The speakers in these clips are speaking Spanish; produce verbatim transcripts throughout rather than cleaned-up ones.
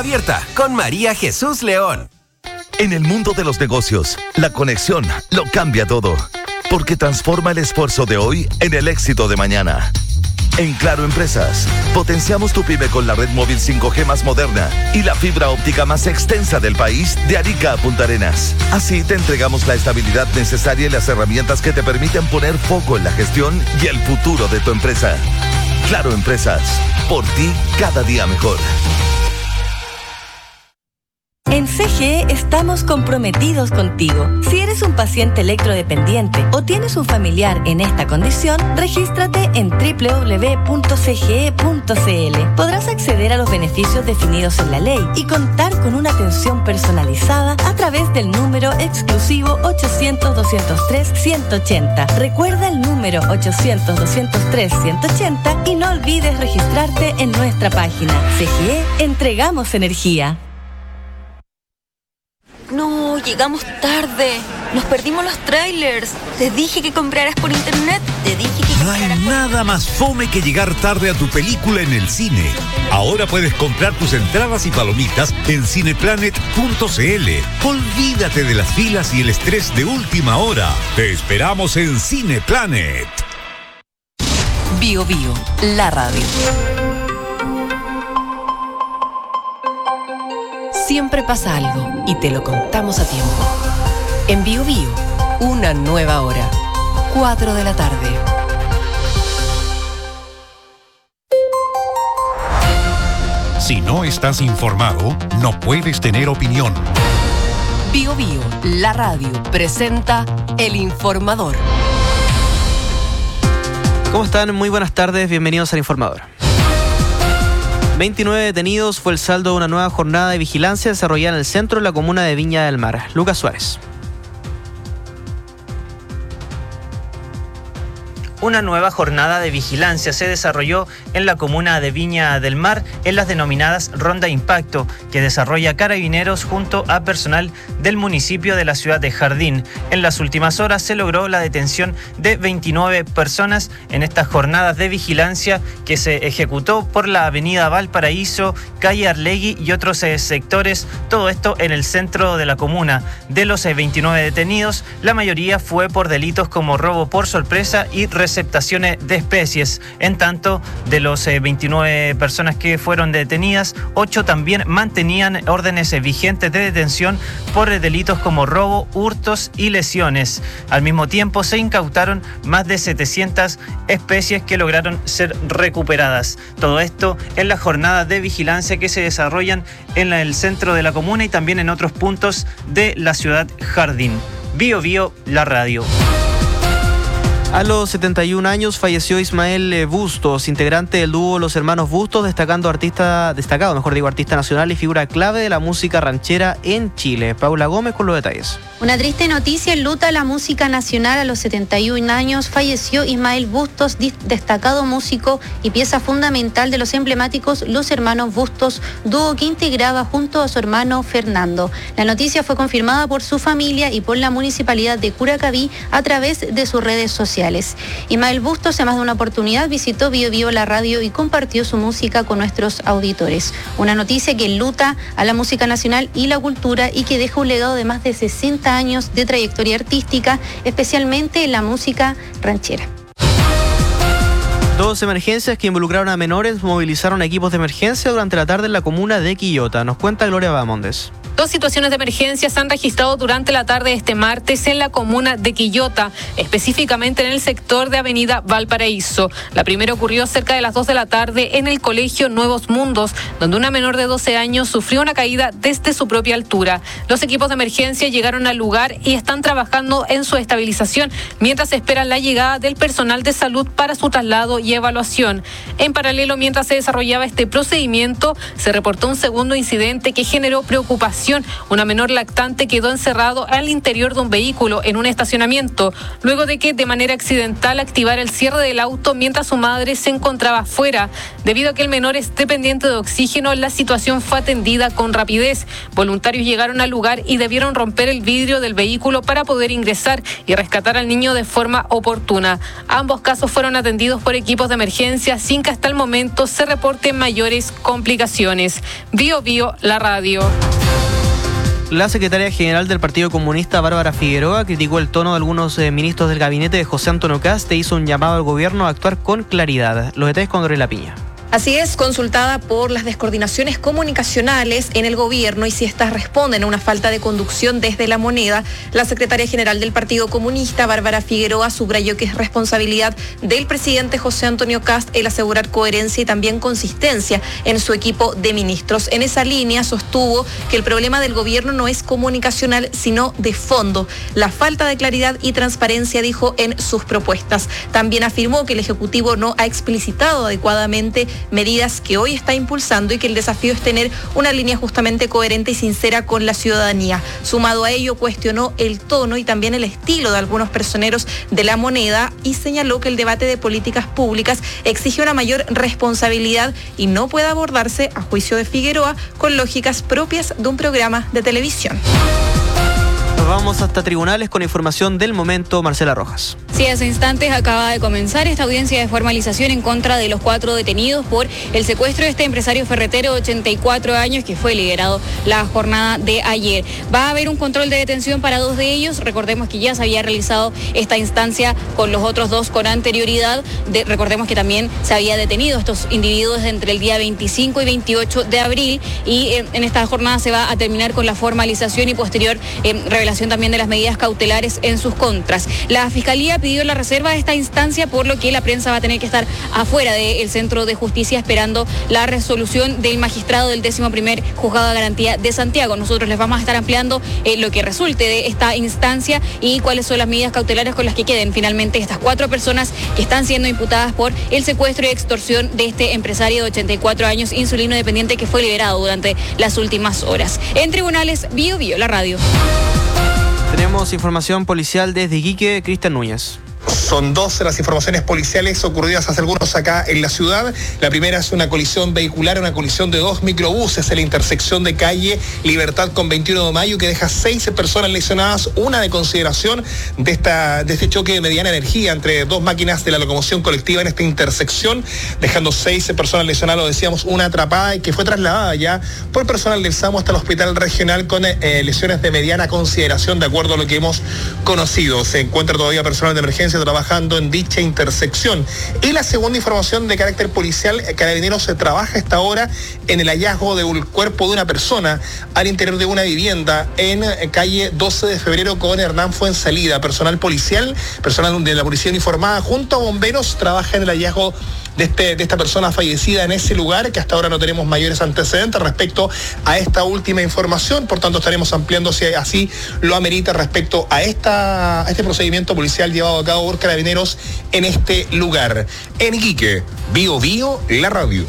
Abierta con María Jesús León. En el mundo de los negocios, la conexión lo cambia todo, porque transforma el esfuerzo de hoy en el éxito de mañana. En Claro Empresas, potenciamos tu pyme con la red móvil cinco G más moderna y la fibra óptica más extensa del país de Arica a Punta Arenas. Así te entregamos la estabilidad necesaria y las herramientas que te permiten poner foco en la gestión y el futuro de tu empresa. Claro Empresas, por ti cada día mejor. En C G E estamos comprometidos contigo. Si eres un paciente electrodependiente o tienes un familiar en esta condición, regístrate en doble u doble u doble u punto c g e punto c l. Podrás acceder a los beneficios definidos en la ley y contar con una atención personalizada a través del número exclusivo ochocientos, doscientos tres, ciento ochenta. Recuerda el número ochocientos, doscientos tres, ciento ochenta y no olvides registrarte en nuestra página. C G E, entregamos energía. No, llegamos tarde. Nos perdimos los trailers. Te dije que compraras por internet. Te dije que... No hay nada más fome que llegar tarde a tu película en el cine. Ahora puedes comprar tus entradas y palomitas en cineplanet punto c l. Olvídate de las filas y el estrés de última hora. Te esperamos en Cineplanet. Bio Bio, la radio. Siempre pasa algo y te lo contamos a tiempo. En Bio Bio, una nueva hora. cuatro de la tarde. Si no estás informado, no puedes tener opinión. Bio Bio, la radio, presenta El Informador. ¿Cómo están? Muy buenas tardes, bienvenidos al Informador. veintinueve detenidos fue el saldo de una nueva jornada de vigilancia desarrollada en el centro de la comuna de Viña del Mar. Lucas Suárez. Una nueva jornada de vigilancia se desarrolló en la comuna de Viña del Mar en las denominadas Ronda Impacto, que desarrolla Carabineros junto a personal del municipio de la ciudad de Jardín. En las últimas horas se logró la detención de veintinueve personas en estas jornadas de vigilancia que se ejecutó por la avenida Valparaíso, calle Arlegui y otros eh, sectores, todo esto en el centro de la comuna. De los eh, veintinueve detenidos, la mayoría fue por delitos como robo por sorpresa y receptaciones de especies. En tanto, de los eh, veintinueve personas que fueron detenidas, ocho también mantenían órdenes eh, vigentes de detención por eh, delitos como robo, hurtos y lesiones. Al mismo tiempo, se incautaron más de setecientas especies que lograron ser recuperadas. Todo esto en las jornadas de vigilancia que se desarrollan en la, el centro de la comuna y también en otros puntos de la ciudad Jardín. Bio Bio, la radio. A los setenta y un años falleció Ismael Bustos, integrante del dúo Los Hermanos Bustos, destacando artista, destacado, mejor digo, artista nacional y figura clave de la música ranchera en Chile. Paula Gómez con los detalles. Una triste noticia enluta la música nacional. A los setenta y un años falleció Ismael Bustos, destacado músico y pieza fundamental de los emblemáticos Los Hermanos Bustos, dúo que integraba junto a su hermano Fernando. La noticia fue confirmada por su familia y por la municipalidad de Curacaví a través de sus redes sociales. Ismael Bustos en más de una oportunidad visitó Bio Bio la radio y compartió su música con nuestros auditores. Una noticia que enluta a la música nacional y la cultura y que deja un legado de más de sesenta años de trayectoria artística, especialmente en la música ranchera. Dos emergencias que involucraron a menores movilizaron equipos de emergencia durante la tarde en la comuna de Quillota. Nos cuenta Gloria Bamondes. Dos situaciones de emergencia se han registrado durante la tarde de este martes en la comuna de Quillota, específicamente en el sector de avenida Valparaíso. La primera ocurrió cerca de las dos de la tarde en el colegio Nuevos Mundos, donde una menor de doce años sufrió una caída desde su propia altura. Los equipos de emergencia llegaron al lugar y están trabajando en su estabilización, mientras esperan la llegada del personal de salud para su traslado y evaluación. En paralelo, mientras se desarrollaba este procedimiento, se reportó un segundo incidente que generó preocupación información, una menor lactante quedó encerrado al interior de un vehículo en un estacionamiento, luego de que de manera accidental activara el cierre del auto mientras su madre se encontraba afuera. Debido a que el menor es dependiente de oxígeno, la situación fue atendida con rapidez. Voluntarios llegaron al lugar y debieron romper el vidrio del vehículo para poder ingresar y rescatar al niño de forma oportuna. Ambos casos fueron atendidos por equipos de emergencia sin que hasta el momento se reporten mayores complicaciones. Bio Bio, la radio. La secretaria general del Partido Comunista, Bárbara Figueroa, criticó el tono de algunos eh, ministros del gabinete de José Antonio Kast e hizo un llamado al gobierno a actuar con claridad. Los detalles con Dorela Piña. Así es, consultada por las descoordinaciones comunicacionales en el gobierno y si estas responden a una falta de conducción desde la moneda, la secretaria general del Partido Comunista, Bárbara Figueroa, subrayó que es responsabilidad del presidente José Antonio Kast el asegurar coherencia y también consistencia en su equipo de ministros. En esa línea sostuvo que el problema del gobierno no es comunicacional, sino de fondo. La falta de claridad y transparencia, dijo, en sus propuestas. También afirmó que el Ejecutivo no ha explicitado adecuadamente medidas que hoy está impulsando y que el desafío es tener una línea justamente coherente y sincera con la ciudadanía. Sumado a ello, cuestionó el tono y también el estilo de algunos personeros de la moneda y señaló que el debate de políticas públicas exige una mayor responsabilidad y no puede abordarse, a juicio de Figueroa, con lógicas propias de un programa de televisión. Nos vamos hasta tribunales con información del momento. Marcela Rojas. Sí, hace instantes acaba de comenzar esta audiencia de formalización en contra de los cuatro detenidos por el secuestro de este empresario ferretero de ochenta y cuatro años que fue liberado la jornada de ayer. Va a haber un control de detención para dos de ellos. Recordemos que ya se había realizado esta instancia con los otros dos con anterioridad. De, recordemos que también se había detenido estos individuos entre el día veinticinco y veintiocho de abril y eh, en esta jornada se va a terminar con la formalización y posterior eh, revelación también de las medidas cautelares en sus contras. La Fiscalía pidió la reserva de esta instancia, por lo que la prensa va a tener que estar afuera del Centro de Justicia esperando la resolución del magistrado del décimo primer Juzgado de Garantía de Santiago. Nosotros les vamos a estar ampliando eh, lo que resulte de esta instancia y cuáles son las medidas cautelares con las que queden finalmente estas cuatro personas que están siendo imputadas por el secuestro y extorsión de este empresario de ochenta y cuatro años, insulino dependiente, que fue liberado durante las últimas horas. En tribunales, Bio Bio, la radio. Tenemos información policial desde Iquique, Cristian Núñez. Son dos las informaciones policiales ocurridas hace algunos acá en la ciudad. La primera es una colisión vehicular, una colisión de dos microbuses en la intersección de calle Libertad con veintiuno de mayo que deja seis personas lesionadas, una de consideración de, esta, de este choque de mediana energía entre dos máquinas de la locomoción colectiva en esta intersección, dejando seis personas lesionadas, lo decíamos, una atrapada y que fue trasladada ya por personal del SAMU hasta el hospital regional con eh, lesiones de mediana consideración, de acuerdo a lo que hemos conocido. Se encuentra todavía personal de emergencia trabajando en dicha intersección. Y la segunda información de carácter policial, Carabineros se trabaja a esta hora en el hallazgo del cuerpo de una persona al interior de una vivienda en calle doce de febrero con Hernán Fuensalida. Personal policial, personal de la policía uniformada junto a bomberos trabaja en el hallazgo de, este, de esta persona fallecida en ese lugar, que hasta ahora no tenemos mayores antecedentes respecto a esta última información. Por tanto, estaremos ampliando si así lo amerita respecto a, esta, a este procedimiento policial llevado a cabo por Carabineros en este lugar. En Iquique, Bio Bio, la radio.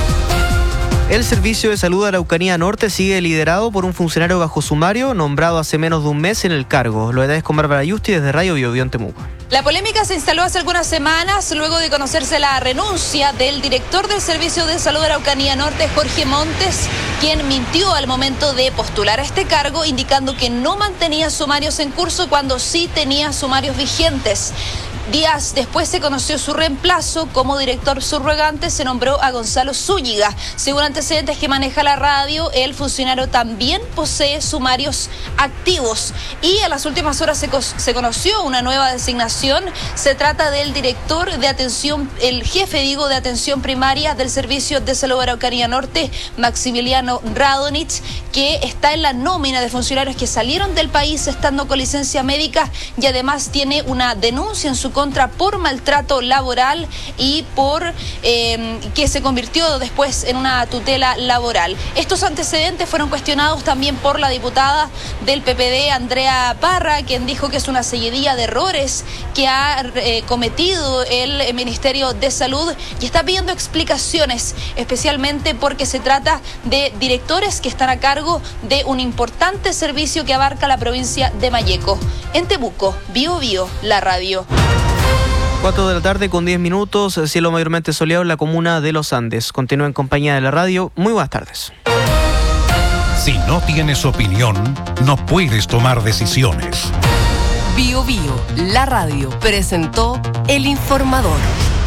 El Servicio de Salud de Araucanía Norte sigue liderado por un funcionario bajo sumario nombrado hace menos de un mes en el cargo. Lo detalles con Bárbara Yusti desde Radio Bio Bio en Temuco. La polémica se instaló hace algunas semanas luego de conocerse la renuncia del director del Servicio de Salud de Araucanía Norte, Jorge Montes, quien mintió al momento de postular a este cargo, indicando que no mantenía sumarios en curso cuando sí tenía sumarios vigentes. Días después se conoció su reemplazo. Como director subrogante se nombró a Gonzalo Zúñiga. Según antecedentes que maneja la radio, el funcionario también posee sumarios activos. Y en las últimas horas se, se conoció una nueva designación. Se trata del director de atención, el jefe, digo, de atención primaria del Servicio de Salud de Araucanía Norte, Maximiliano Radonich, que está en la nómina de funcionarios que salieron del país estando con licencia médica y además tiene una denuncia en su contra por maltrato laboral y por eh, que se convirtió después en una tutela laboral. Estos antecedentes fueron cuestionados también por la diputada del P P D, Andrea Parra, quien dijo que es una seguidilla de errores que ha eh, cometido el Ministerio de Salud y está pidiendo explicaciones, especialmente porque se trata de directores que están a cargo de un importante servicio que abarca la provincia de Malleco. En Temuco, Bio Bio, la radio. cuatro de la tarde con diez minutos, cielo mayormente soleado en la comuna de Los Andes. Continúa en compañía de la radio. Muy buenas tardes. Si no tienes opinión, no puedes tomar decisiones. Bio Bio, la radio, presentó El Informador.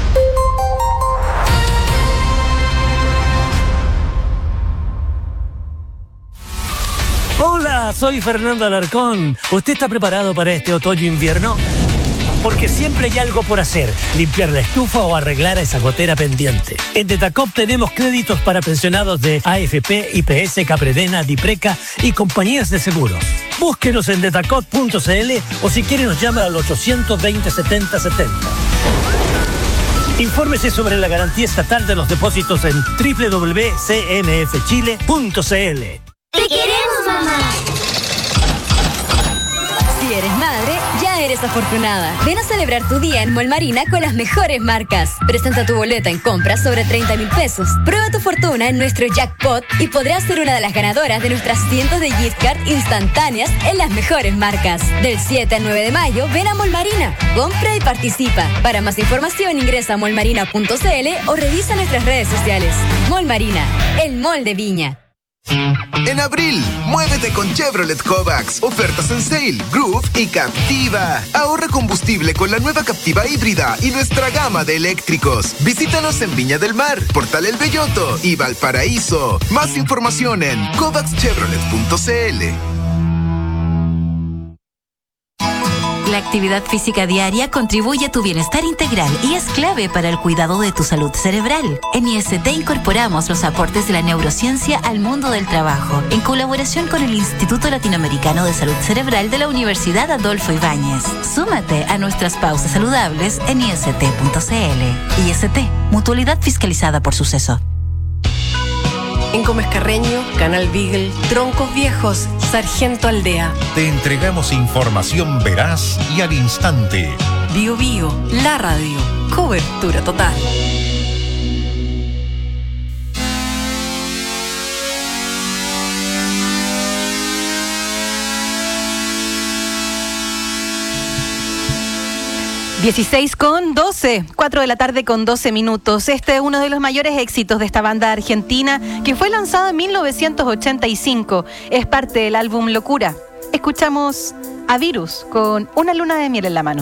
Hola, soy Fernando Alarcón. ¿Usted está preparado para este otoño-invierno? Porque siempre hay algo por hacer, limpiar la estufa o arreglar esa gotera pendiente. En Detacop tenemos créditos para pensionados de A F P, I P S, Capredena, Dipreca y compañías de seguros. Búsquenos en detacop punto c l o si quiere nos llama al ochocientos veinte setenta setenta. Infórmese sobre la garantía estatal de los depósitos en doble u doble u doble u punto c n f chile punto c l. ¡Te queremos, mamá! Si eres madre, ya eres afortunada. Ven a celebrar tu día en Mall Marina con las mejores marcas. Presenta tu boleta en compras sobre treinta mil pesos. Prueba tu fortuna en nuestro jackpot y podrás ser una de las ganadoras de nuestras cientos de gift card instantáneas en las mejores marcas. Del siete al nueve de mayo, ven a Mall Marina. Compra y participa. Para más información ingresa a mall marina punto c l o revisa nuestras redes sociales. Mall Marina, el mall de Viña. En abril, muévete con Chevrolet Kovacs. Ofertas en Sale, Groove y Captiva. Ahorra combustible con la nueva Captiva híbrida y nuestra gama de eléctricos. Visítanos en Viña del Mar, Portal El Belloto y Valparaíso. Más información en kovacs chevrolet punto c l. La actividad física diaria contribuye a tu bienestar integral y es clave para el cuidado de tu salud cerebral. En I S T incorporamos los aportes de la neurociencia al mundo del trabajo, en colaboración con el Instituto Latinoamericano de Salud Cerebral de la Universidad Adolfo Ibáñez. Súmate a nuestras pausas saludables en i s t punto c l. I S T, mutualidad fiscalizada por Suceso. En Gómez Carreño, Canal Beagle, Troncos Viejos, Sargento Aldea. Te entregamos información veraz y al instante. Bio Bio, la radio. Cobertura total. dieciséis con doce, cuatro de la tarde con doce minutos. Este es uno de los mayores éxitos de esta banda argentina que fue lanzado en mil novecientos ochenta y cinco. Es parte del álbum Locura. Escuchamos a Virus con Una luna de miel en la mano.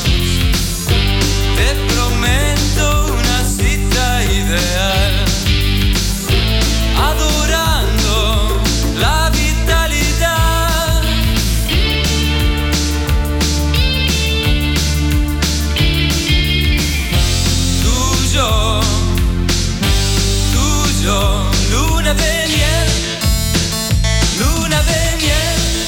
Te prometo una cita ideal, adorando la vitalidad. Tuyo, tuyo, luna de miel, luna de miel.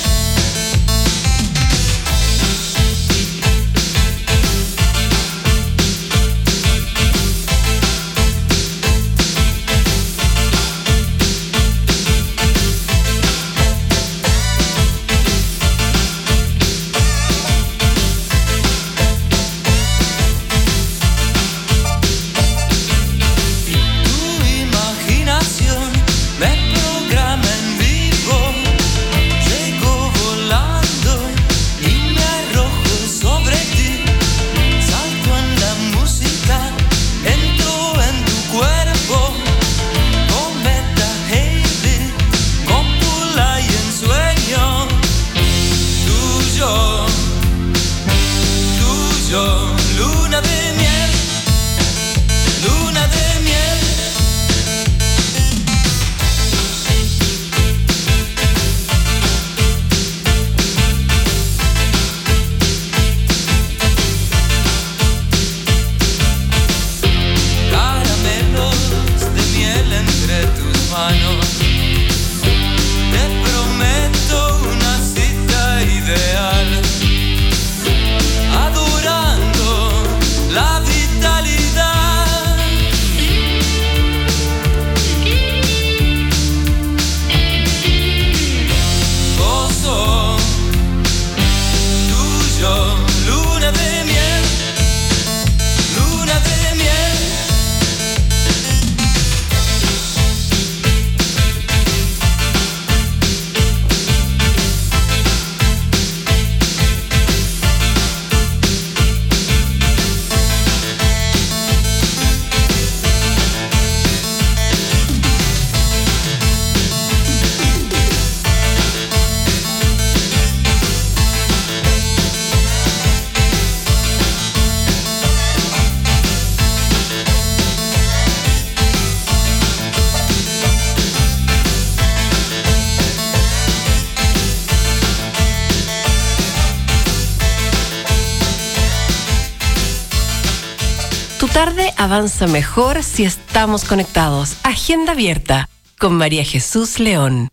Luna de miel, luna de miel. Caramelos de miel entre tus manos. Te prometo una cita ideal, adorando la vitalidad. Gozo tuyo, luna de miel, luna de miel. Tu tarde avanza mejor si estamos conectados. Agenda abierta con María Jesús León.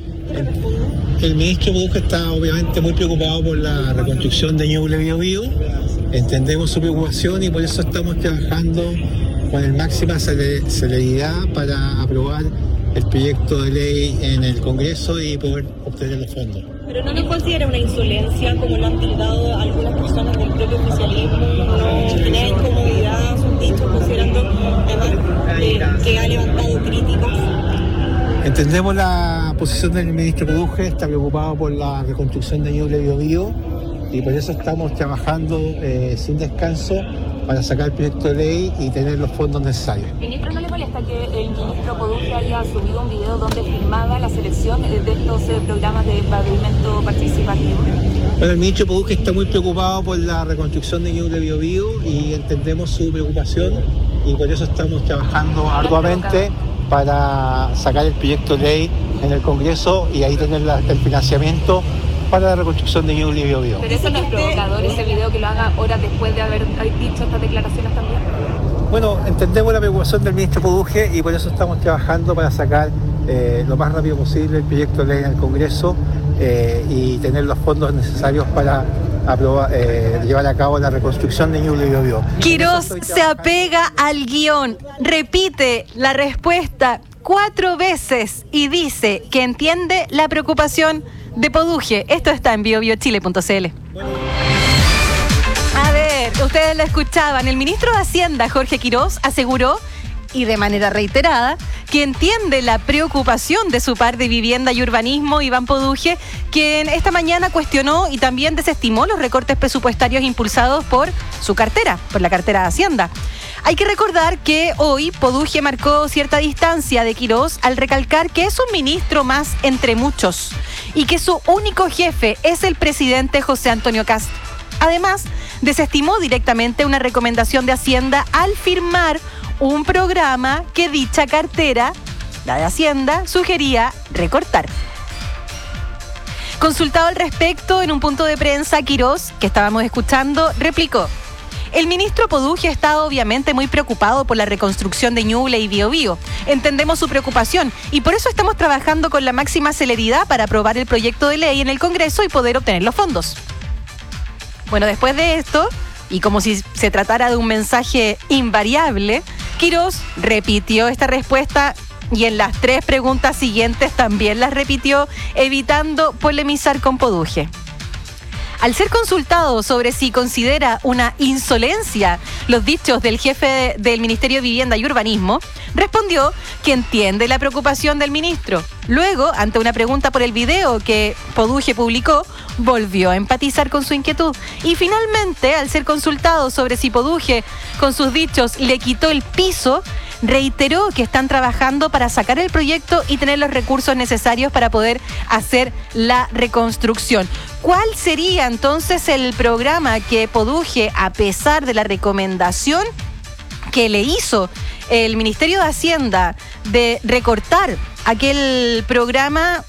El ministro Budge está obviamente muy preocupado por la reconstrucción de Ñuble Biobío. Entendemos su preocupación y por eso estamos trabajando con el máxima celeridad para aprobar el proyecto de ley en el Congreso y poder obtener los fondos. ¿Pero no lo considera una insolencia, como lo han tildado algunas personas del propio oficialismo? ¿No genera incomodidad sus dichos, considerando además eh, que ha levantado críticas? Entendemos la posición del ministro Budge, está preocupado por la reconstrucción de Ñuble Biobío y por eso estamos trabajando eh, sin descanso para sacar el proyecto de ley y tener los fondos necesarios. Ministro, ¿no le molesta que el ministro Budge haya subido un video donde filmaba la selección de estos eh, programas de pavimento participativo? Bueno, el ministro Budge está muy preocupado por la reconstrucción de Ñuble Biobío y entendemos su preocupación y por eso estamos trabajando arduamente para sacar el proyecto de ley en el Congreso y ahí tener la, el financiamiento para la reconstrucción de Ñuble Biobío. ¿Pero eso no es provocador, ese video que lo haga horas después de haber dicho estas declaraciones también? Bueno, entendemos la preocupación del ministro Budge y por eso estamos trabajando para sacar eh, lo más rápido posible el proyecto de ley en el Congreso eh, y tener los fondos necesarios para aprobar, eh, llevar a cabo la reconstrucción de Ñuble Biobío. Quirós se apega al guión, repite la respuesta cuatro veces y dice que entiende la preocupación de Budge. Esto está en bio bio chile punto c l. A ver, ustedes lo escuchaban. El ministro de Hacienda, Jorge Quirós, aseguró, y de manera reiterada, que entiende la preocupación de su par de Vivienda y Urbanismo, Iván Budge, quien esta mañana cuestionó y también desestimó los recortes presupuestarios impulsados por su cartera, por la cartera de Hacienda. Hay que recordar que hoy Budge marcó cierta distancia de Quirós al recalcar que es un ministro más entre muchos y que su único jefe es el presidente José Antonio Kast. Además, desestimó directamente una recomendación de Hacienda al firmar un programa que dicha cartera, la de Hacienda, sugería recortar. Consultado al respecto en un punto de prensa, Quirós, que estábamos escuchando, replicó: el ministro Poduje está obviamente muy preocupado por la reconstrucción de Ñuble y Biobío. Entendemos su preocupación y por eso estamos trabajando con la máxima celeridad para aprobar el proyecto de ley en el Congreso y poder obtener los fondos. Bueno, después de esto, y como si se tratara de un mensaje invariable, Quirós repitió esta respuesta y en las tres preguntas siguientes también las repitió, evitando polemizar con Poduje. Al ser consultado sobre si considera una insolencia los dichos del jefe del Ministerio de Vivienda y Urbanismo, respondió que entiende la preocupación del ministro. Luego, ante una pregunta por el video que Poduje publicó, volvió a empatizar con su inquietud. Y finalmente, al ser consultado sobre si Poduje, con sus dichos, le quitó el piso, reiteró que están trabajando para sacar el proyecto y tener los recursos necesarios para poder hacer la reconstrucción. ¿Cuál sería entonces el programa que Poduje, a pesar de la recomendación que le hizo el Ministerio de Hacienda de recortar aquel programa,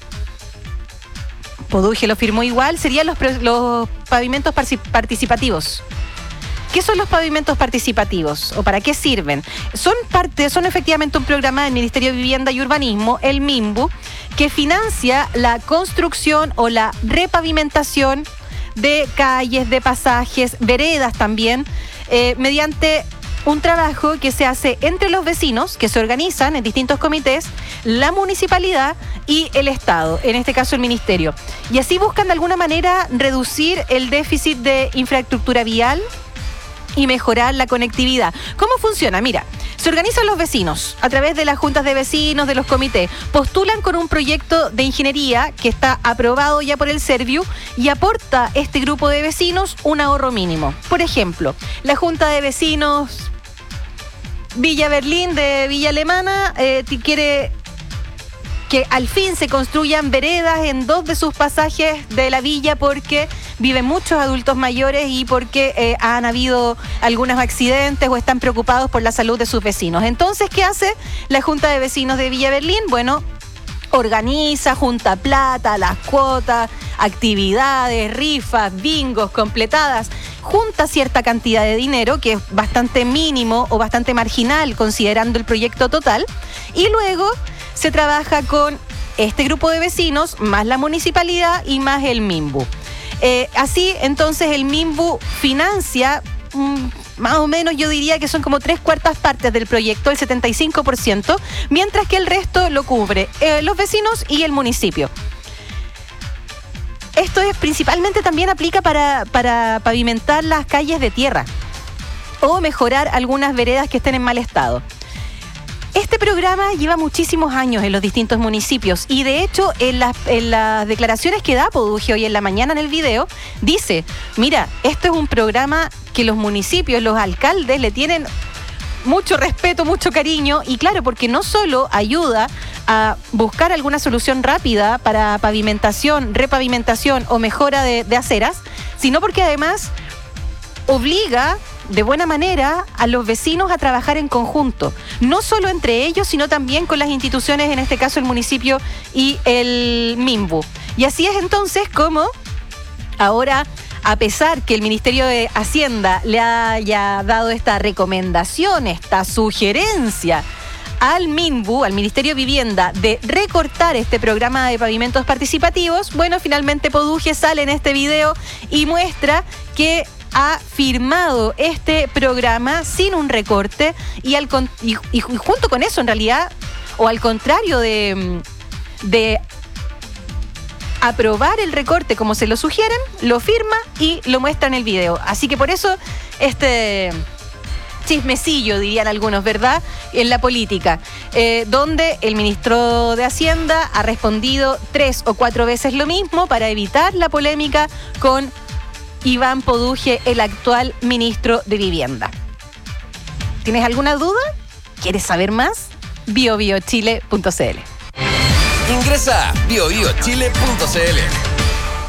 Poduje lo firmó igual? Serían los, los pavimentos participativos. ¿Qué son los pavimentos participativos o para qué sirven? Son parte, son efectivamente un programa del Ministerio de Vivienda y Urbanismo, el MIMBU, que financia la construcción o la repavimentación de calles, de pasajes, veredas también, eh, mediante un trabajo que se hace entre los vecinos, que se organizan en distintos comités, la municipalidad y el Estado, en este caso el Ministerio. Y así buscan de alguna manera reducir el déficit de infraestructura vial y mejorar la conectividad. ¿Cómo funciona? Mira, se organizan los vecinos a través de las juntas de vecinos, de los comités, postulan con un proyecto de ingeniería que está aprobado ya por el Serviu y aporta este grupo de vecinos un ahorro mínimo. Por ejemplo, la junta de vecinos Villa Berlín de Villa Alemana eh, quiere que al fin se construyan veredas en dos de sus pasajes de la villa porque viven muchos adultos mayores y porque eh, han habido algunos accidentes o están preocupados por la salud de sus vecinos. Entonces, ¿qué hace la Junta de Vecinos de Villa Berlín? Bueno, organiza, junta plata, las cuotas, actividades, rifas, bingos completadas, junta cierta cantidad de dinero que es bastante mínimo o bastante marginal considerando el proyecto total y luego se trabaja con este grupo de vecinos, más la municipalidad y más el MIMBU. Eh, así, entonces, el MIMBU financia, mmm, más o menos yo diría que son como tres cuartas partes del proyecto, el setenta y cinco por ciento, mientras que el resto lo cubre eh, los vecinos y el municipio. Esto es principalmente también aplica para, para pavimentar las calles de tierra o mejorar algunas veredas que estén en mal estado. Este programa lleva muchísimos años en los distintos municipios y de hecho en las, en las declaraciones que da Poduje hoy en la mañana en el video, dice, mira, esto es un programa que los municipios, los alcaldes le tienen mucho respeto, mucho cariño y claro, porque no solo ayuda a buscar alguna solución rápida para pavimentación, repavimentación o mejora de, de aceras, sino porque además obliga de buena manera a los vecinos a trabajar en conjunto, no solo entre ellos, sino también con las instituciones, en este caso el municipio y el MIMBU. Y así es entonces como ahora, a pesar que el Ministerio de Hacienda le haya dado esta recomendación, esta sugerencia al MIMBU, al Ministerio de Vivienda, de recortar este programa de pavimentos participativos, bueno, finalmente Poduje sale en este video y muestra que ha firmado este programa sin un recorte y, al, y, y junto con eso, en realidad, o al contrario de, de aprobar el recorte como se lo sugieren, lo firma y lo muestra en el video. Así que por eso este chismecillo, dirían algunos, ¿verdad?, en la política, eh, donde el ministro de Hacienda ha respondido tres o cuatro veces lo mismo para evitar la polémica con Iván Poduje, el actual ministro de Vivienda. ¿Tienes alguna duda? ¿Quieres saber más? bio bio chile punto c l. Ingresa a bio bio chile punto c l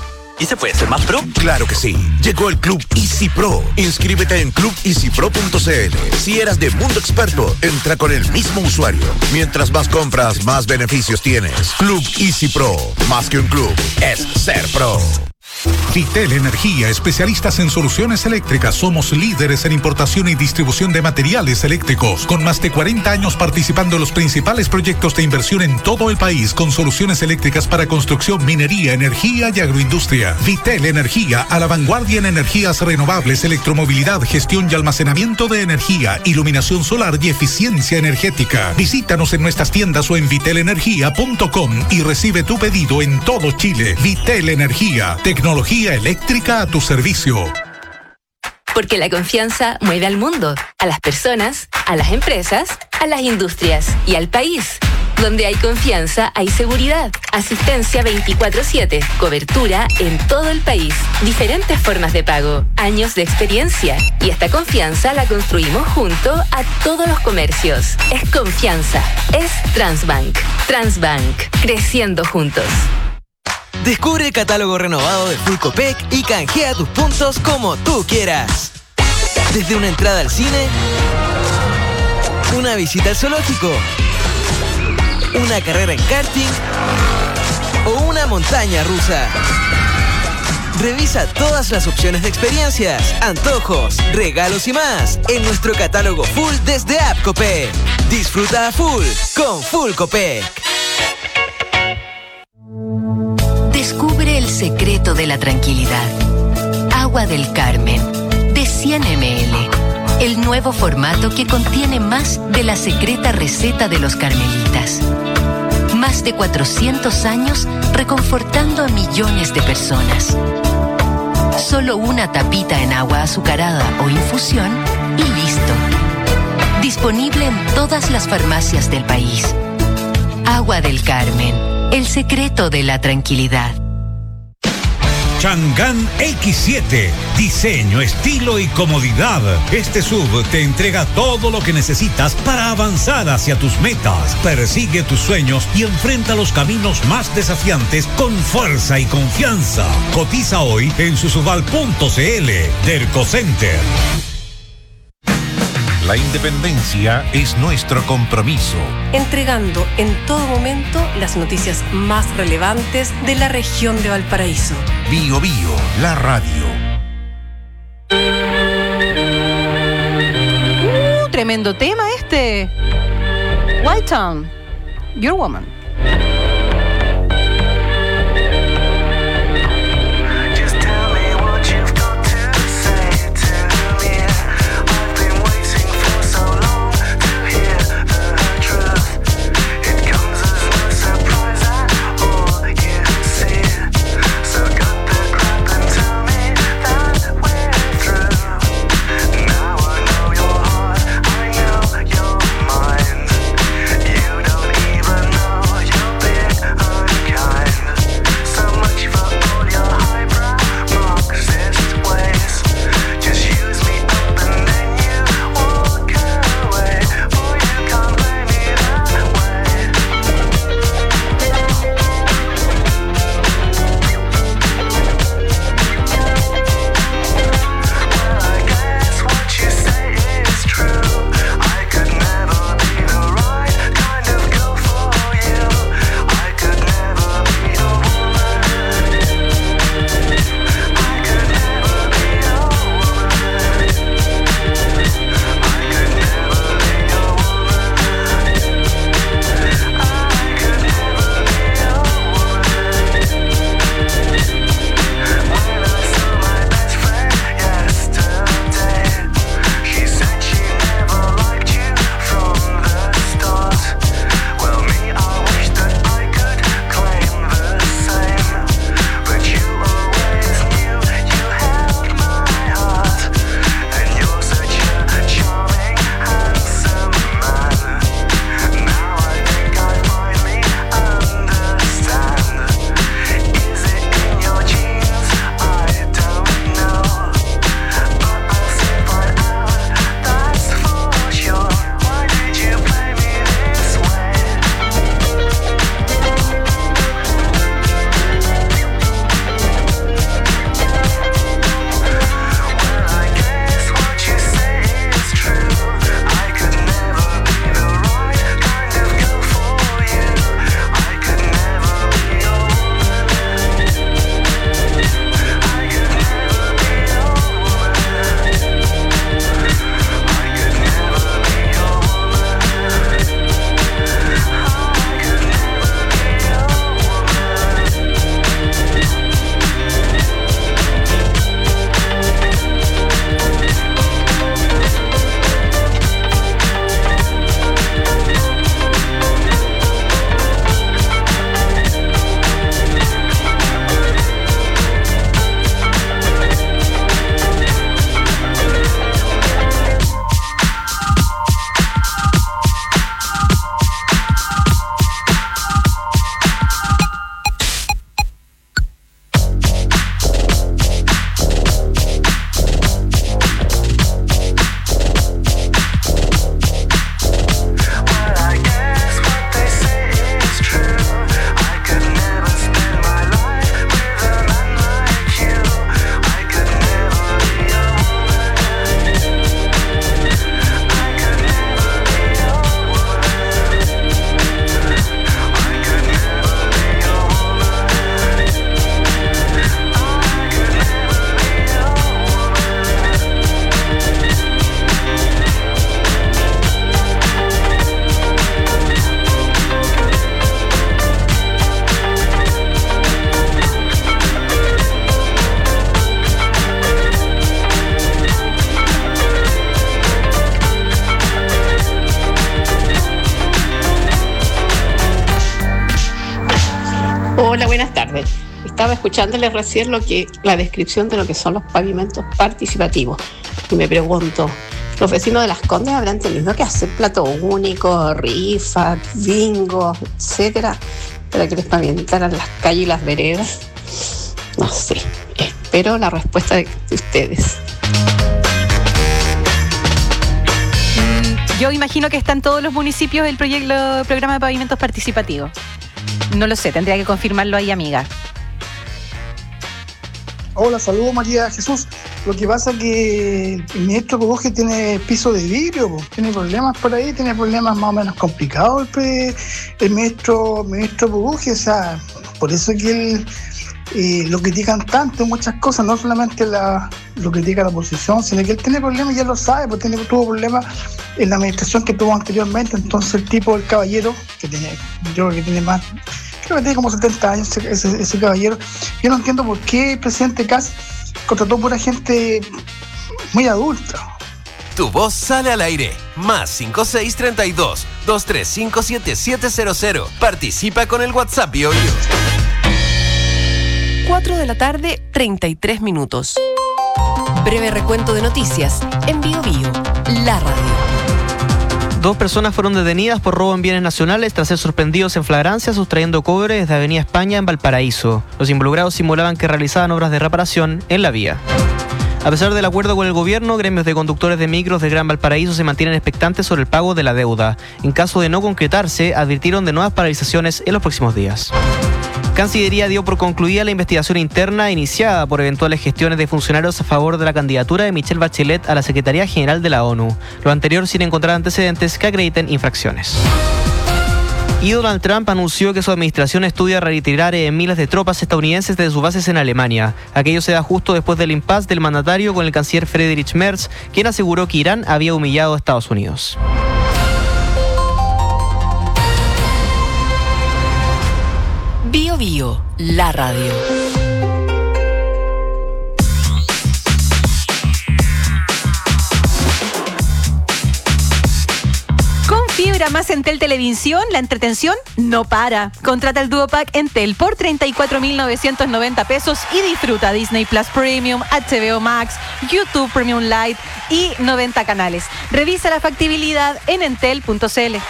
¿Y se puede ser más pro? Claro que sí. Llegó el Club Easy Pro. Inscríbete en club easy pro punto c l. Si eras de Mundo Experto, entra con el mismo usuario. Mientras más compras, más beneficios tienes. Club Easy Pro. Más que un club, es ser pro. Vitel Energía, especialistas en soluciones eléctricas. Somos líderes en importación y distribución de materiales eléctricos, con más de cuarenta años participando en los principales proyectos de inversión en todo el país, con soluciones eléctricas para construcción, minería, energía y agroindustria. Vitel Energía, a la vanguardia en energías renovables, electromovilidad, gestión y almacenamiento de energía, iluminación solar y eficiencia energética. Visítanos en nuestras tiendas o en vitel energía punto com y recibe tu pedido en todo Chile. Vitel Energía, tecnología eléctrica a tu servicio. Porque la confianza mueve al mundo, a las personas, a las empresas, a las industrias y al país. Donde hay confianza, hay seguridad. Asistencia veinticuatro siete. Cobertura en todo el país. Diferentes formas de pago. Años de experiencia. Y esta confianza la construimos junto a todos los comercios. Es confianza. Es Transbank. Transbank. Creciendo juntos. Descubre el catálogo renovado de Full Copec y canjea tus puntos como tú quieras. Desde una entrada al cine, una visita al zoológico, una carrera en karting o una montaña rusa. Revisa todas las opciones de experiencias, antojos, regalos y más en nuestro catálogo Full desde App Copec. Disfruta a full con Full Copec. Descubre el secreto de la tranquilidad. Agua del Carmen, de cien mililitros. El nuevo formato que contiene más de la secreta receta de los carmelitas. Más de cuatrocientos años reconfortando a millones de personas. Solo una tapita en agua azucarada o infusión y listo. Disponible en todas las farmacias del país. Agua del Carmen, el secreto de la tranquilidad. Chang'an equis siete. Diseño, estilo y comodidad. Este S U V te entrega todo lo que necesitas para avanzar hacia tus metas. Persigue tus sueños y enfrenta los caminos más desafiantes con fuerza y confianza. Cotiza hoy en susuval punto c l. Derco Center. La independencia es nuestro compromiso. Entregando en todo momento las noticias más relevantes de la región de Valparaíso. Bio Bio, la radio. Uh, tremendo tema este. White Town, Your Woman. Hola, buenas tardes. Estaba escuchándoles recién lo que, la descripción de lo que son los pavimentos participativos. Y me pregunto, ¿los vecinos de Las Condes habrán tenido que hacer plato único, rifa, bingo, etcétera, para que les pavimentaran las calles y las veredas? No sé. Espero la respuesta de ustedes. Yo imagino que está en todos los municipios el proyecto, el programa de pavimentos participativos. No lo sé, tendría que confirmarlo ahí, amiga. Hola, saludos María Jesús. Lo que pasa es que el ministro Puguje tiene piso de vidrio, po. Tiene problemas por ahí, tiene problemas más o menos complicados el, pre, el ministro, ministro Puguje, o sea, por eso que él eh, lo critican tanto en muchas cosas, no solamente la, lo critica la oposición, sino que él tiene problemas, ya lo sabe, pues tiene, tuvo problemas en la administración que tuvo anteriormente, entonces el tipo, el caballero, que tiene, yo creo que tiene más, creo que tiene como setenta años ese, ese, ese caballero, yo no entiendo por qué el presidente Kast contrató pura gente muy adulta. Tu voz sale al aire. Más cinco seis tres dos, dos tres cinco siete siete cero cero. Participa con el WhatsApp Bio Bio. cuatro de la tarde, treinta y tres minutos. Breve recuento de noticias en Bio Bio, la radio. Dos personas fueron detenidas por robo en bienes nacionales tras ser sorprendidos en flagrancia sustrayendo cobre desde Avenida España en Valparaíso. Los involucrados simulaban que realizaban obras de reparación en la vía. A pesar del acuerdo con el gobierno, gremios de conductores de micros del Gran Valparaíso se mantienen expectantes sobre el pago de la deuda. En caso de no concretarse, advirtieron de nuevas paralizaciones en los próximos días. Cancillería dio por concluida la investigación interna iniciada por eventuales gestiones de funcionarios a favor de la candidatura de Michelle Bachelet a la Secretaría General de la ONU. Lo anterior sin encontrar antecedentes que acrediten infracciones. Y Donald Trump anunció que su administración estudia retirar eh, miles de tropas estadounidenses de sus bases en Alemania. Aquello se da justo después del impasse del mandatario con el canciller Friedrich Merz, quien aseguró que Irán había humillado a Estados Unidos. Bio Bio, la radio. Con fibra más Entel Televisión, la entretención no para. Contrata el Duo Pack Entel por treinta y cuatro mil novecientos noventa pesos y disfruta Disney Plus Premium, H B O Max, YouTube Premium Lite y noventa canales. Revisa la factibilidad en entel punto c l.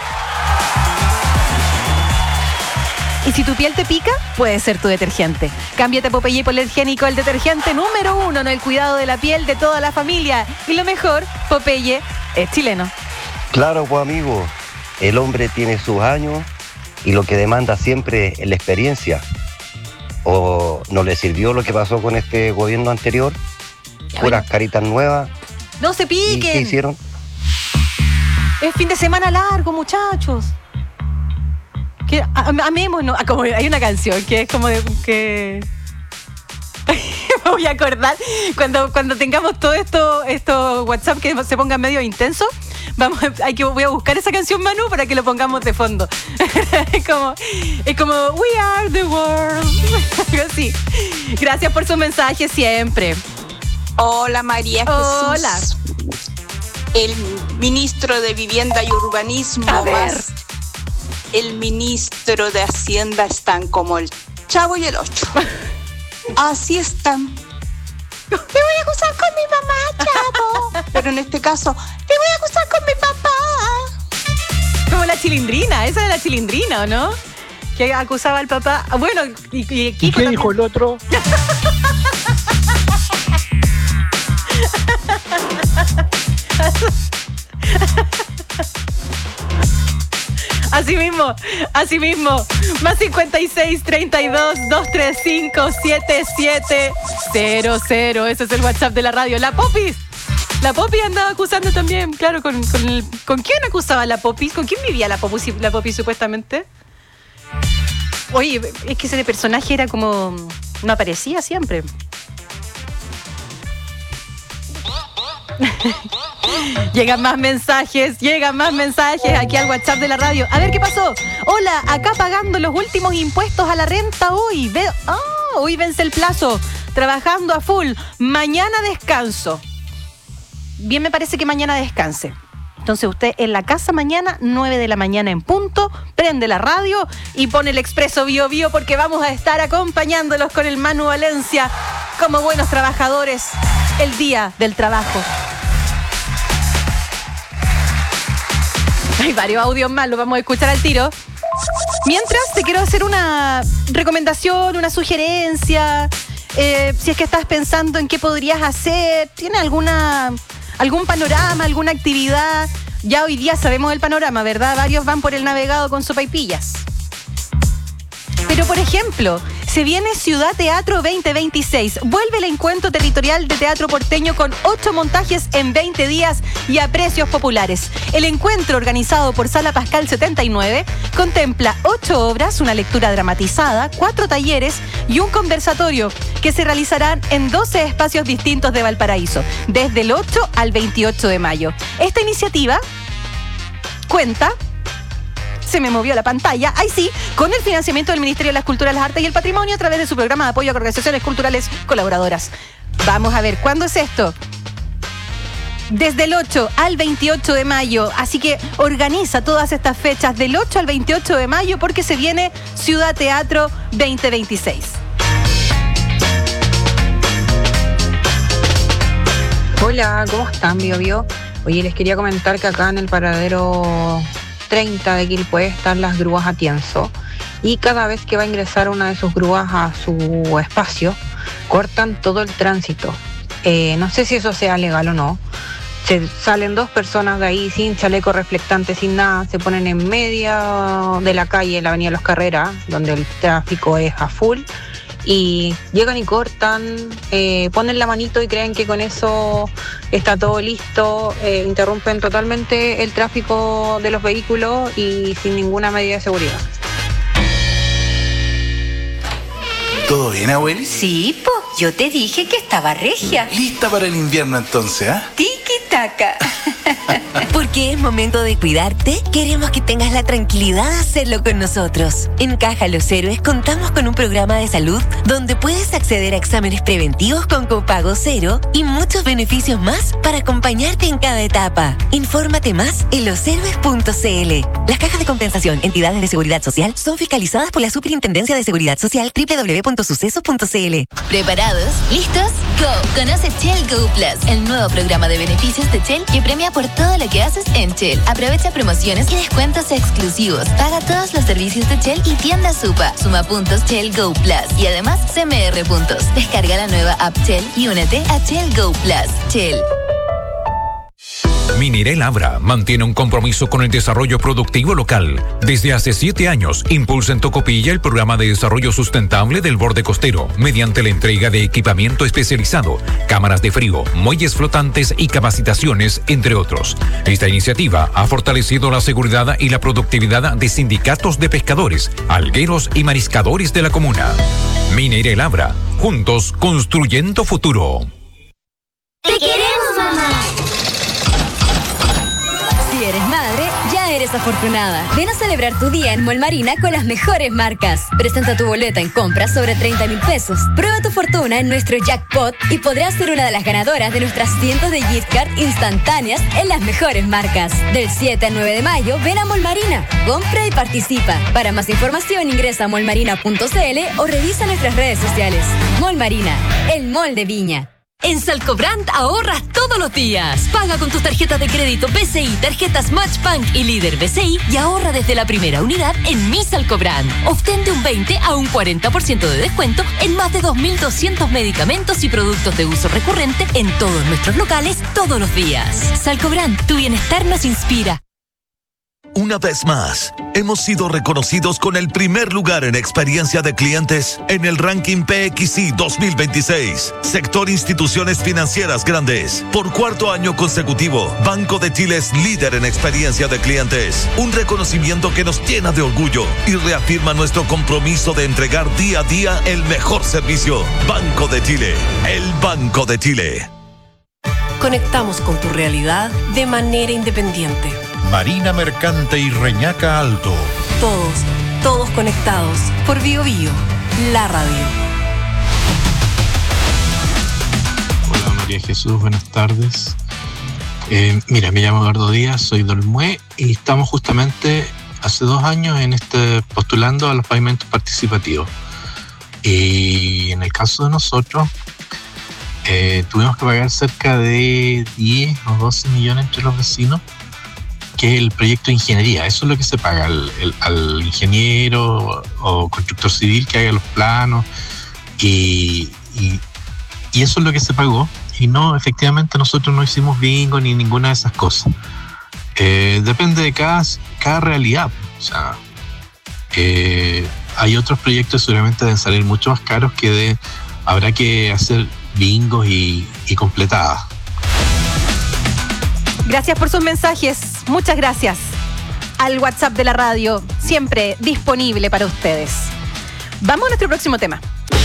Y si tu piel te pica, puede ser tu detergente. Cámbiate a Popeye Hipoalergénico, el detergente número uno en el cuidado de la piel de toda la familia. Y lo mejor, Popeye es chileno. Claro, pues amigo, el hombre tiene sus años y lo que demanda siempre es la experiencia. ¿O no le sirvió lo que pasó con este gobierno anterior? Ya, Puras bueno. caritas nuevas. ¡No se ¿Y piquen! qué hicieron? Es fin de semana largo, muchachos. Que, a- a- amémonos. Ah, como hay una canción que es como de que me voy a acordar cuando, cuando tengamos todo esto, esto WhatsApp que se ponga medio intenso. Vamos, hay que voy a buscar esa canción, Manu, para que lo pongamos de fondo. Es como, es como We are the world. Algo así. Gracias por su mensaje siempre. Hola María Jesús. Hola. El ministro de Vivienda y Urbanismo A ver. más el ministro de Hacienda están como el Chavo y el Ocho. Así están. Te voy a acusar con mi mamá, Chavo. Pero en este caso, te voy a acusar con mi papá. Como la chilindrina, esa era la chilindrina, ¿o no? Que acusaba al papá. Bueno, y, y Kiko ¿Y qué también. dijo el otro? Así mismo, así mismo. Más cincuenta y seis, treinta y dos, doscientos treinta y cinco, setenta y siete cero cero. Ese es el WhatsApp de la radio. La Popis. La Popis andaba acusando también, claro, con, con, el, ¿con quién acusaba la Popis? ¿Con quién vivía la Popis, la Popis supuestamente? Oye, es que ese personaje era como... no aparecía siempre. Llegan más mensajes, llegan más mensajes aquí al WhatsApp de la radio. A ver qué pasó. Hola, acá pagando los últimos impuestos a la renta hoy. Ve- ah, hoy vence el plazo. Trabajando a full. Mañana descanso. Bien, me parece que mañana descanse. Entonces usted en la casa mañana, nueve de la mañana en punto, prende la radio y pone el Expreso Bio Bio porque vamos a estar acompañándolos con el Manu Valencia como buenos trabajadores el día del trabajo. Hay varios audios más, los vamos a escuchar al tiro. Mientras, te quiero hacer una recomendación, una sugerencia. Eh, si es que estás pensando en qué podrías hacer, ¿tienes alguna, algún panorama, alguna actividad? Ya hoy día sabemos el panorama, ¿verdad? Varios van por el navegado con sopaipillas. Pero, por ejemplo, se viene Ciudad Teatro veinte veintiséis. Vuelve el encuentro territorial de teatro porteño con ocho montajes en veinte días y a precios populares. El encuentro, organizado por Sala Pascal setenta y nueve, contempla ocho obras, una lectura dramatizada, cuatro talleres y un conversatorio que se realizarán en doce espacios distintos de Valparaíso, desde el ocho al veintiocho de mayo. Esta iniciativa cuenta... Se me movió la pantalla, ahí sí, con el financiamiento del Ministerio de las Culturas, las Artes y el Patrimonio a través de su programa de apoyo a organizaciones culturales colaboradoras. Vamos a ver, ¿cuándo es esto? Desde el ocho al veintiocho de mayo, así que organiza todas estas fechas del ocho al veintiocho de mayo porque se viene Ciudad Teatro veinte veintiséis. Hola, ¿cómo están, Bio Bio? Oye, les quería comentar que acá en el paradero treinta de Quilpué están las grúas Atienzo y cada vez que va a ingresar una de sus grúas a su espacio cortan todo el tránsito. Eh, no sé si eso sea legal o no. Se salen dos personas de ahí sin chaleco reflectante, sin nada, se ponen en medio de la calle, en la avenida Los Carreras, donde el tráfico es a full, y llegan y cortan, eh, ponen la manito y creen que con eso está todo listo, eh, interrumpen totalmente el tráfico de los vehículos y sin ninguna medida de seguridad. ¿Todo bien, abueli? Sí, po, yo te dije que estaba regia. Lista para el invierno entonces, ¿ah? ¿eh? Tiki-taka. Porque es momento de cuidarte, queremos que tengas la tranquilidad de hacerlo con nosotros. En Caja Los Héroes contamos con un programa de salud donde puedes acceder a exámenes preventivos con copago cero y muchos beneficios más para acompañarte en cada etapa. Infórmate más en los héroes punto c l. Las cajas de compensación, entidades de seguridad social, son fiscalizadas por la Superintendencia de Seguridad Social doble u doble u doble u punto sucesos punto c l. ¿Preparados? ¿Listos? ¡Go! Conoce Shell Go Plus, el nuevo programa de beneficios de Shell que premia por todo lo que haces en Shell. Aprovecha promociones y descuentos exclusivos. Paga todos los servicios de Shell y tienda Supa. Suma puntos Shell Go Plus y además C M R puntos. Descarga la nueva app Shell y únete a Shell Go Plus. Shell. Minerel Abra mantiene un compromiso con el desarrollo productivo local. Desde hace siete años, impulsa en Tocopilla el programa de desarrollo sustentable del borde costero, mediante la entrega de equipamiento especializado, cámaras de frío, muelles flotantes y capacitaciones, entre otros. Esta iniciativa ha fortalecido la seguridad y la productividad de sindicatos de pescadores, algueros y mariscadores de la comuna. Minerel Abra, juntos construyendo futuro. ¡Te queremos, mamá! Si eres madre, ya eres afortunada. Ven a celebrar tu día en Mall Marina con las mejores marcas. Presenta tu boleta en compras sobre treinta mil pesos. Prueba tu fortuna en nuestro jackpot y podrás ser una de las ganadoras de nuestras cientos de gift card instantáneas en las mejores marcas. Del siete al nueve de mayo, ven a Mall Marina. Compra y participa. Para más información ingresa a mall marina punto c l o revisa nuestras redes sociales. Mall Marina, el mall de Viña. En Salcobrand ahorras todos los días. Paga con tus tarjetas de crédito B C I, tarjetas Matchbank y Líder B C I y ahorra desde la primera unidad en Mi Salcobrand. Obtén de un veinte a un cuarenta por ciento de descuento en más de dos mil doscientos medicamentos y productos de uso recurrente en todos nuestros locales todos los días. Salcobrand, tu bienestar nos inspira. Una vez más, hemos sido reconocidos con el primer lugar en experiencia de clientes en el ranking P X I dos mil veintiséis, sector instituciones financieras grandes. Por cuarto año consecutivo, Banco de Chile es líder en experiencia de clientes. Un reconocimiento que nos llena de orgullo y reafirma nuestro compromiso de entregar día a día el mejor servicio. Banco de Chile, el Banco de Chile. Conectamos con tu realidad de manera independiente. Marina Mercante y Reñaca Alto. Todos, todos conectados por Bio Bio, la radio. Hola María Jesús, buenas tardes. Eh, mira, me llamo Eduardo Díaz, soy del M U E y estamos justamente hace dos años en este postulando a los pavimentos participativos. Y en el caso de nosotros, eh, tuvimos que pagar cerca de diez o doce millones entre los vecinos, que es el proyecto de ingeniería. Eso es lo que se paga al, el, al ingeniero o constructor civil que haga los planos, y, y, y eso es lo que se pagó. Y no, efectivamente nosotros no hicimos bingo ni ninguna de esas cosas. Eh, depende de cada, cada realidad. O sea, eh, hay otros proyectos que seguramente deben salir mucho más caros, que de, habrá que hacer bingos y, y completadas. Gracias por sus mensajes, muchas gracias. Al WhatsApp de la radio, siempre disponible para ustedes. Vamos a nuestro próximo tema.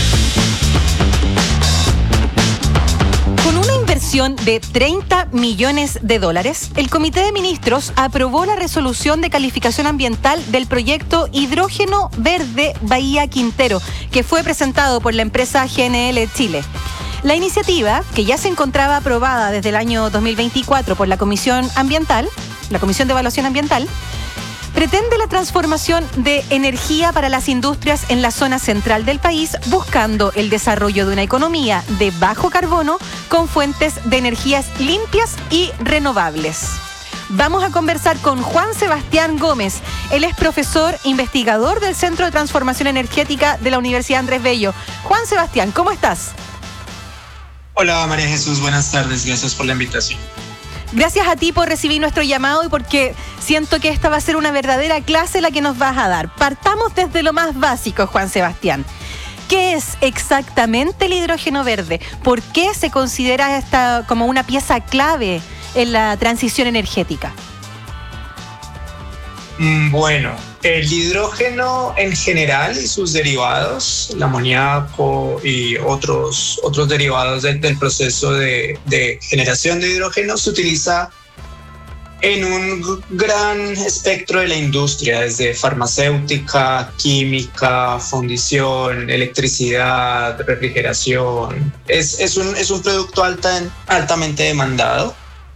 Con una inversión de treinta millones de dólares, el Comité de Ministros aprobó la resolución de calificación ambiental del proyecto Hidrógeno Verde Bahía Quintero, que fue presentado por la empresa G N L Chile. La iniciativa, que ya se encontraba aprobada desde el año dos mil veinticuatro por la Comisión Ambiental, la Comisión de Evaluación Ambiental, pretende la transformación de energía para las industrias en la zona central del país, buscando el desarrollo de una economía de bajo carbono con fuentes de energías limpias y renovables. Vamos a conversar con Juan Sebastián Gómez. Él es profesor investigador del Centro de Transformación Energética de la Universidad Andrés Bello. Juan Sebastián, ¿cómo estás? Hola María Jesús, buenas tardes, gracias por la invitación. Gracias a ti por recibir nuestro llamado y porque siento que esta va a ser una verdadera clase la que nos vas a dar. Partamos desde lo más básico, Juan Sebastián. ¿Qué es exactamente el hidrógeno verde? ¿Por qué se considera esta como una pieza clave en la transición energética? Bueno, el hidrógeno en general y sus derivados, el amoníaco y otros, otros derivados del, del proceso de, de generación de hidrógeno, se utiliza en un gran espectro de la industria, desde farmacéutica, química, fundición, electricidad, refrigeración. Es, es, un, es un producto alta, altamente demandado.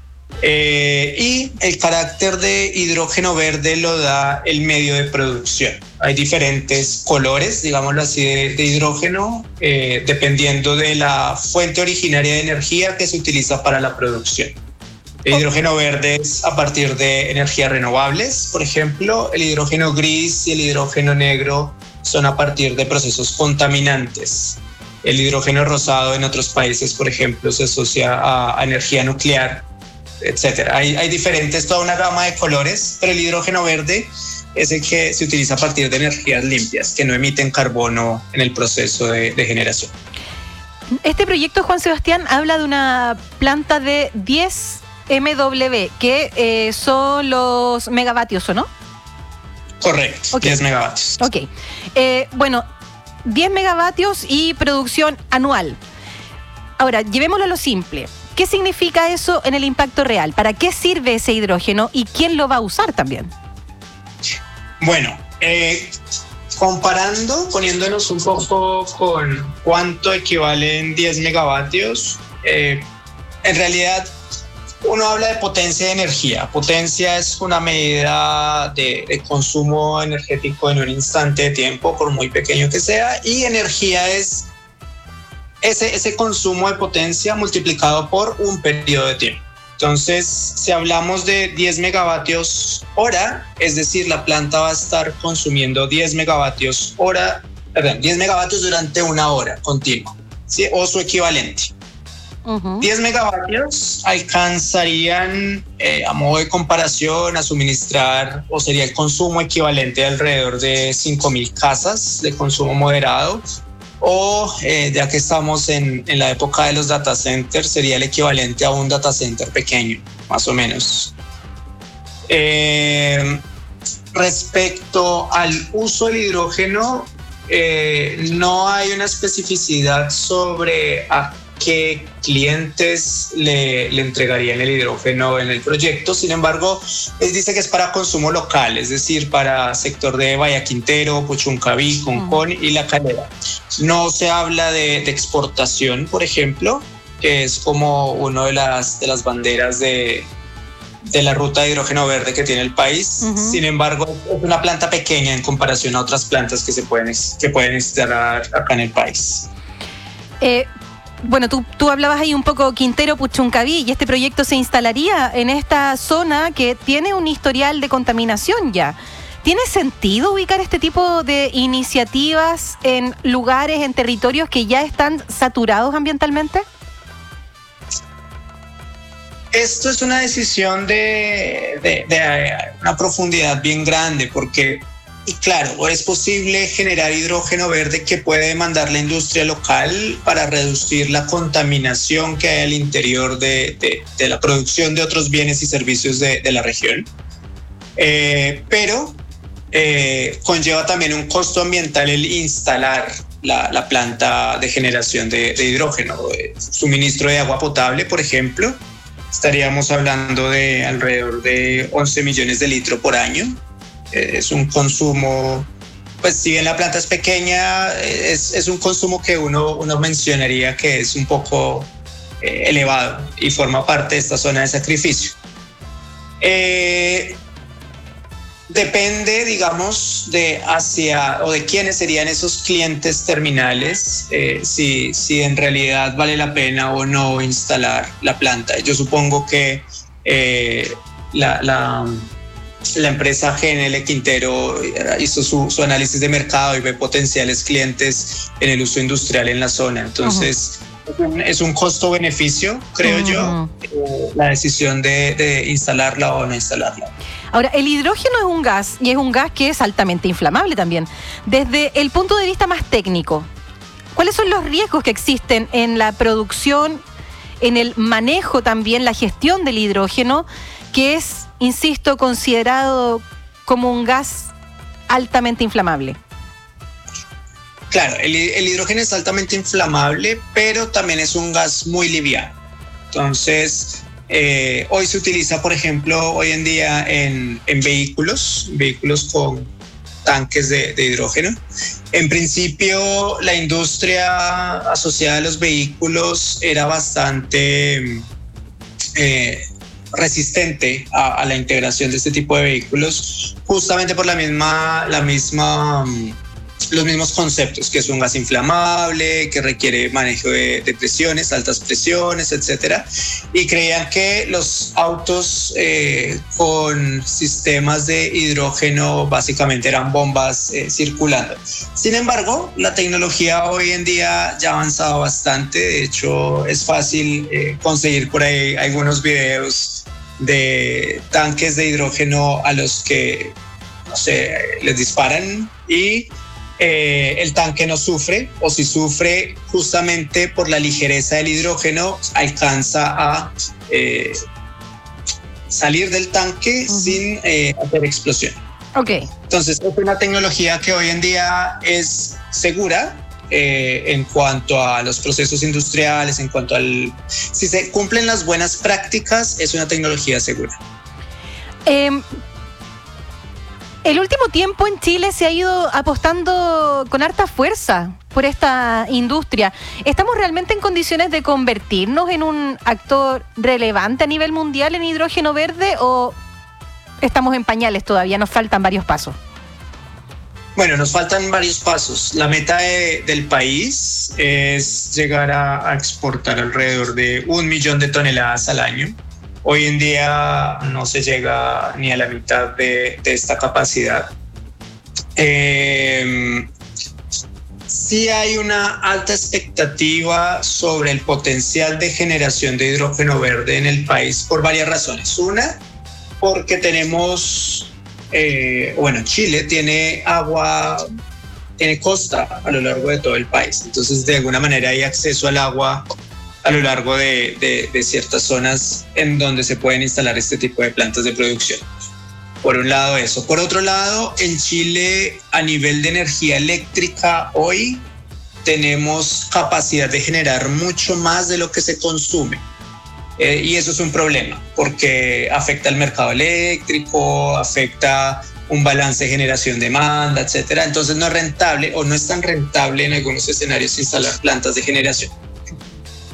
Eh, y el carácter de hidrógeno verde lo da el medio de producción. Hay diferentes colores, digámoslo así, de, de hidrógeno, eh, dependiendo de la fuente originaria de energía que se utiliza para la producción. El hidrógeno verde es a partir de energías renovables, por ejemplo. El hidrógeno gris y el hidrógeno negro son a partir de procesos contaminantes. El hidrógeno rosado en otros países, por ejemplo, se asocia a, a energía nuclear, etcétera. Hay, hay diferentes, toda una gama de colores, pero el hidrógeno verde es el que se utiliza a partir de energías limpias, que no emiten carbono en el proceso de, de generación. Este proyecto, Juan Sebastián, habla de una planta de diez megawatt, que eh, son los megavatios, ¿o no? Correcto, okay. diez megavatios. Ok. Eh, bueno, diez megavatios y producción anual. Ahora, llevémoslo a lo simple. ¿Qué significa eso en el impacto real? ¿Para qué sirve ese hidrógeno y quién lo va a usar también? Bueno, eh, comparando, poniéndonos un poco con cuánto equivalen diez megavatios, eh, en realidad uno habla de potencia de energía. Potencia es una medida de, de consumo energético en un instante de tiempo, por muy pequeño que sea, y energía es Ese, ese consumo de potencia multiplicado por un periodo de tiempo. Entonces, si hablamos de diez megavatios hora, es decir, la planta va a estar consumiendo diez megavatios hora, perdón, diez megavatios durante una hora continua, ¿sí? O su equivalente. Uh-huh. diez megavatios alcanzarían, eh, a modo de comparación, a suministrar, o sería el consumo equivalente de alrededor de cinco mil casas de consumo moderado. O eh, ya que estamos en, en la época de los data centers, sería el equivalente a un data center pequeño, más o menos. Eh, respecto al uso del hidrógeno, eh, no hay una especificidad sobre a qué clientes le, le entregarían el hidrógeno en el proyecto. Sin embargo, él dice que es para consumo local, es decir, para sector de Bahía Quintero, Puchuncaví, Concón y La Calera. No se habla de, de exportación, por ejemplo, que es como una de las, de las banderas de, de la ruta de hidrógeno verde que tiene el país. Uh-huh. Sin embargo, es una planta pequeña en comparación a otras plantas que se pueden, que pueden instalar acá en el país. Eh, bueno, tú, tú hablabas ahí un poco Quintero Puchuncaví, y este proyecto se instalaría en esta zona que tiene un historial de contaminación ya. ¿Tiene sentido ubicar este tipo de iniciativas en lugares, en territorios que ya están saturados ambientalmente? Esto es una decisión de, de, de una profundidad bien grande, porque, y claro, es posible generar hidrógeno verde que puede demandar la industria local para reducir la contaminación que hay al interior de, de, de la producción de otros bienes y servicios de, de la región. Eh, pero eh, conlleva también un costo ambiental el instalar la, la planta de generación de, de hidrógeno. Eh, suministro de agua potable, por ejemplo, estaríamos hablando de alrededor de once millones de litros por año. Eh, es un consumo, pues si bien la planta es pequeña, es, es un consumo que uno, uno mencionaría que es un poco eh, elevado y forma parte de esta zona de sacrificio. Eh, Depende, digamos, de hacia o de quiénes serían esos clientes terminales, eh, si, si en realidad vale la pena o no instalar la planta. Yo supongo que eh, la, la, la empresa G N L Quintero hizo su, su análisis de mercado y ve potenciales clientes en el uso industrial en la zona. Entonces, uh-huh. es un costo-beneficio, creo uh-huh. yo, eh, la decisión de, de instalarla o no instalarla. Ahora, el hidrógeno es un gas, y es un gas que es altamente inflamable también. Desde el punto de vista más técnico, ¿cuáles son los riesgos que existen en la producción, en el manejo también, la gestión del hidrógeno, que es, insisto, considerado como un gas altamente inflamable? Claro, el, el hidrógeno es altamente inflamable, pero también es un gas muy liviano. Entonces, Eh, hoy se utiliza, por ejemplo, hoy en día en, en vehículos, vehículos con tanques de, de hidrógeno. En principio, la industria asociada a los vehículos era bastante eh, resistente a, a la integración de este tipo de vehículos, justamente por la misma, la misma los mismos conceptos, que es un gas inflamable, que requiere manejo de, de presiones, altas presiones, etcétera, y creían que los autos eh, con sistemas de hidrógeno básicamente eran bombas eh, circulando. Sin embargo, la tecnología hoy en día ya ha avanzado bastante. De hecho, es fácil eh, conseguir por ahí algunos videos de tanques de hidrógeno a los que, no sé, les disparan y Eh, el tanque no sufre, o si sufre, justamente por la ligereza del hidrógeno, alcanza a eh, salir del tanque uh-huh. sin eh, hacer explosión. Okay. Entonces, es una tecnología que hoy en día es segura eh, en cuanto a los procesos industriales, en cuanto al... Si se cumplen las buenas prácticas, es una tecnología segura. Eh... El último tiempo en Chile se ha ido apostando con harta fuerza por esta industria. ¿Estamos realmente en condiciones de convertirnos en un actor relevante a nivel mundial en hidrógeno verde o estamos en pañales todavía? Nos faltan varios pasos. Bueno, nos faltan varios pasos. La meta de, del país es llegar a, a exportar alrededor de un millón de toneladas al año. Hoy en día no se llega ni a la mitad de, de esta capacidad. Eh, sí hay una alta expectativa sobre el potencial de generación de hidrógeno verde en el país por varias razones. Una, porque tenemos, eh, bueno, Chile tiene agua, tiene costa a lo largo de todo el país. Entonces, de alguna manera hay acceso al agua a lo largo de, de, de ciertas zonas en donde se pueden instalar este tipo de plantas de producción. Por un lado eso. Por otro lado, en Chile, a nivel de energía eléctrica, hoy tenemos capacidad de generar mucho más de lo que se consume. Eh, y eso es un problema, porque afecta al mercado eléctrico, afecta un balance de generación-demanda, etcétera. Entonces no es rentable o no es tan rentable en algunos escenarios instalar plantas de generación.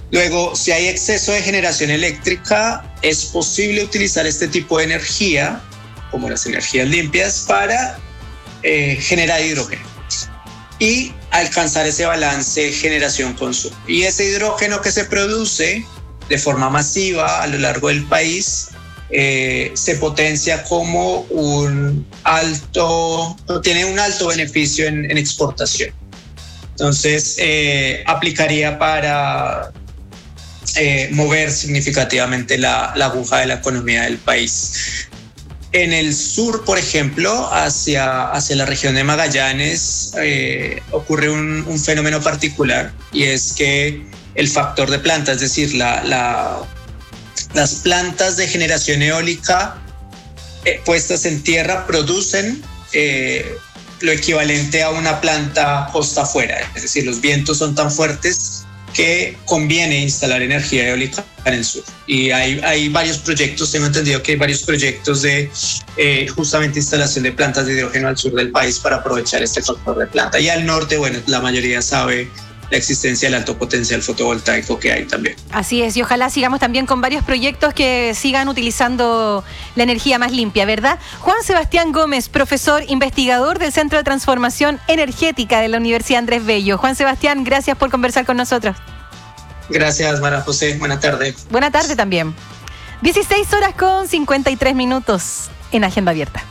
Luego, si hay exceso de generación eléctrica, es posible utilizar este tipo de energía, como las energías limpias, para eh, generar hidrógeno y alcanzar ese balance generación-consumo. Y ese hidrógeno que se produce de forma masiva a lo largo del país eh, se potencia como un alto, tiene un alto beneficio en, en exportación. Entonces, eh, aplicaría para eh, mover significativamente la, la aguja de la economía del país. En el sur, por ejemplo, hacia, hacia la región de Magallanes, eh, ocurre un, un fenómeno particular, y es que el factor de planta, es decir, la, la, las plantas de generación eólica eh, puestas en tierra producen eh, lo equivalente a una planta costa afuera. Es decir, los vientos son tan fuertes que conviene instalar energía eólica en el sur. Y hay, hay varios proyectos, tengo entendido que hay varios proyectos de eh, justamente instalación de plantas de hidrógeno al sur del país para aprovechar este factor de planta. Y al norte, bueno, la mayoría sabe la existencia del alto potencial fotovoltaico que hay también. Así es, y ojalá sigamos también con varios proyectos que sigan utilizando la energía más limpia, ¿verdad? Juan Sebastián Gómez, profesor investigador del Centro de Transformación Energética de la Universidad Andrés Bello. Juan Sebastián, gracias por conversar con nosotros. Gracias, Mara José. Buena tarde. Buena tarde también. dieciséis horas con cincuenta y tres minutos en Agenda Abierta.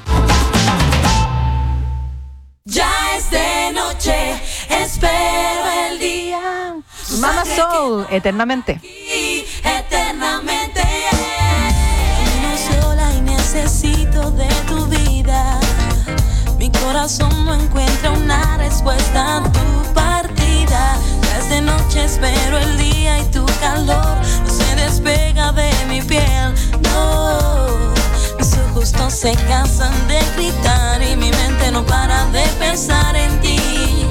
Ya es de noche, espero el día. Mama Soul, eternamente. Eternamente. Camino sola y necesito de tu vida. Mi corazón no encuentra una respuesta a tu partida. Ya es de noche, espero el día y tu calor no se despega de mi piel. No. Mis ojos no se cansan de gritar y mi mente no para de pensar en ti.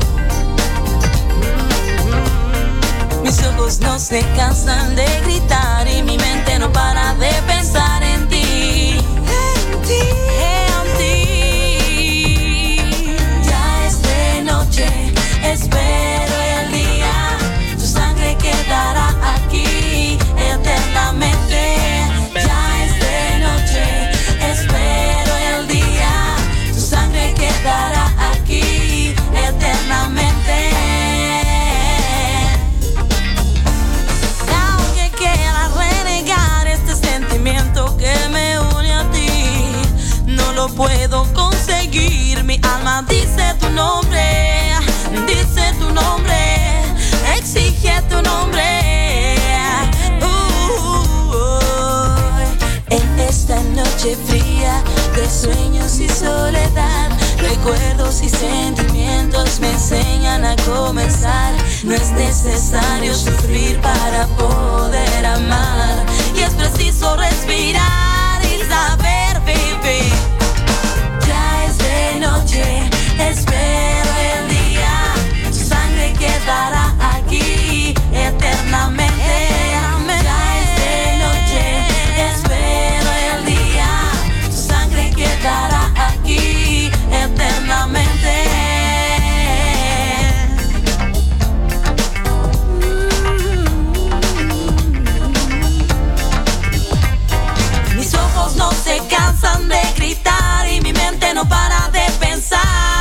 Mis ojos no se cansan de gritar y mi mente no para de pensar en ti. En ti, en ti. Ya es de noche, espero el día. Tu sangre quedará aquí eternamente. Puedo conseguir, mi alma dice tu nombre, dice tu nombre, exige tu nombre. Uh, uh, en esta noche fría de sueños y soledad, recuerdos y sentimientos me enseñan a comenzar. No es necesario sufrir para poder amar, y es preciso respirar y saber vivir. De noche, espero el día. Tu sangre quedará aquí eternamente. Ya es de noche, espero el día. Tu sangre quedará aquí eternamente. Mis ojos no se cansan de gritar y mi mente no para de pensar.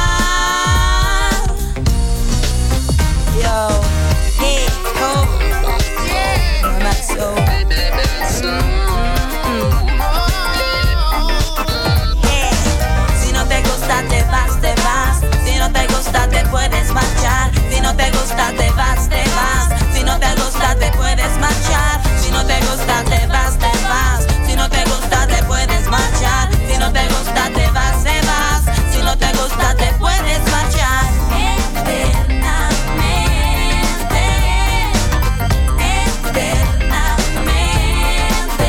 Yo, hey, oh, Mama Soul. Hey, si no te gusta te vas, te vas. Si no te gusta te puedes marchar. Si no te gusta te vas, te vas. Si no te gusta te puedes marchar. Si no te gusta te vas, te vas. Si no te gusta te puedes marchar. Si no te gusta te vas, te vas. Si no te gusta te puedes marchar. Eternamente, eternamente,